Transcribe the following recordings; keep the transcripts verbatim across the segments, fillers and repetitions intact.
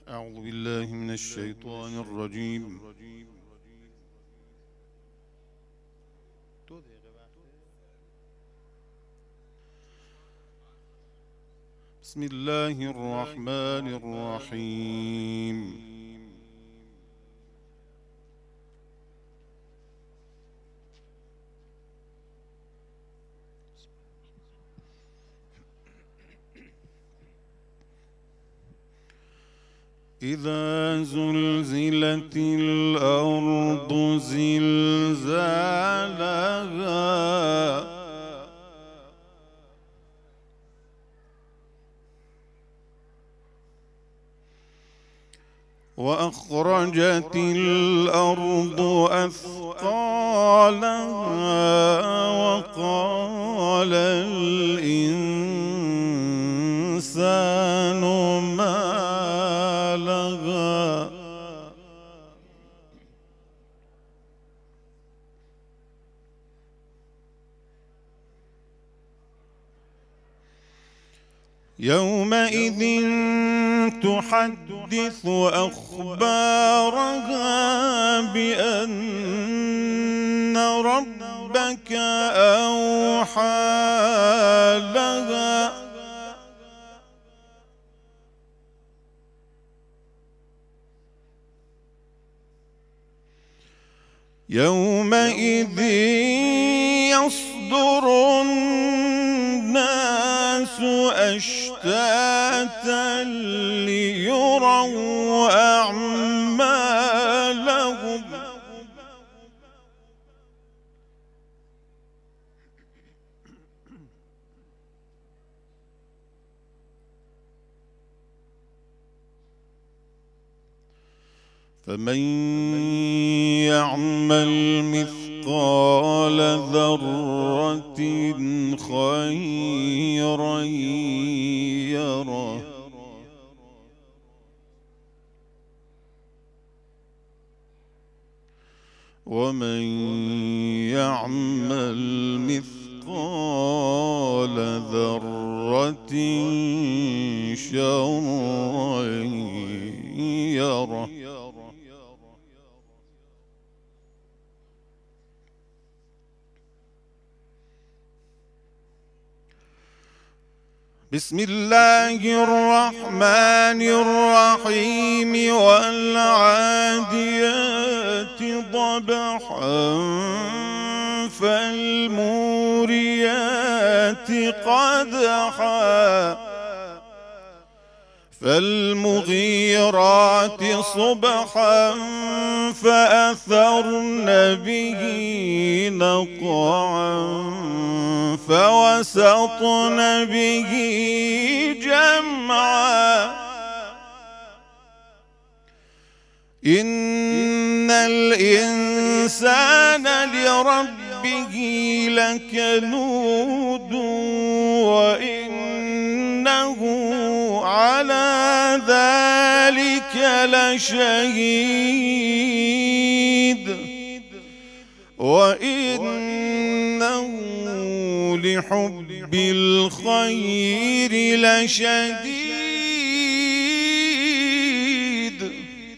أعوذ بالله من الشيطان الرجيم. بسم الله الرحمن الرحيم. إذا زلزلت الأرض زلزالها وأخرجت الأرض أثقالها وقال الإنسان ما لها يومئذ تحدث أخبارها بأن ربك أوحى لها يومئذ يصدر الناس أشتاتا ليروا أعمالهم فمن يعمل مثقال ذرة خيرا يره ومن يعمل مثقال ذرة شرا يره. بسم الله الرحمن الرحيم. والعاديات ضبحا فالموريات قدحا فالمغيرات صبحا فأثرن به نقعا فوسطن به جمعا إن الإنسان لربه لكنود وإنه على ذلك لشهيد وإنه لحب الخير لشديد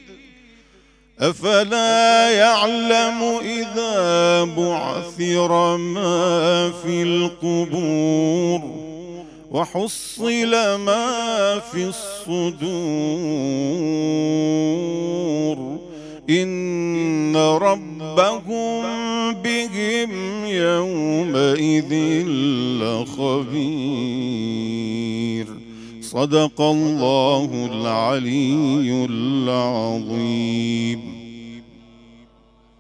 أفلا يعلم إذا بعثر ما في القبور وحصل ما في الصدور إن ربهم بهم يومئذ لخبير. صدق الله العلي العظيم.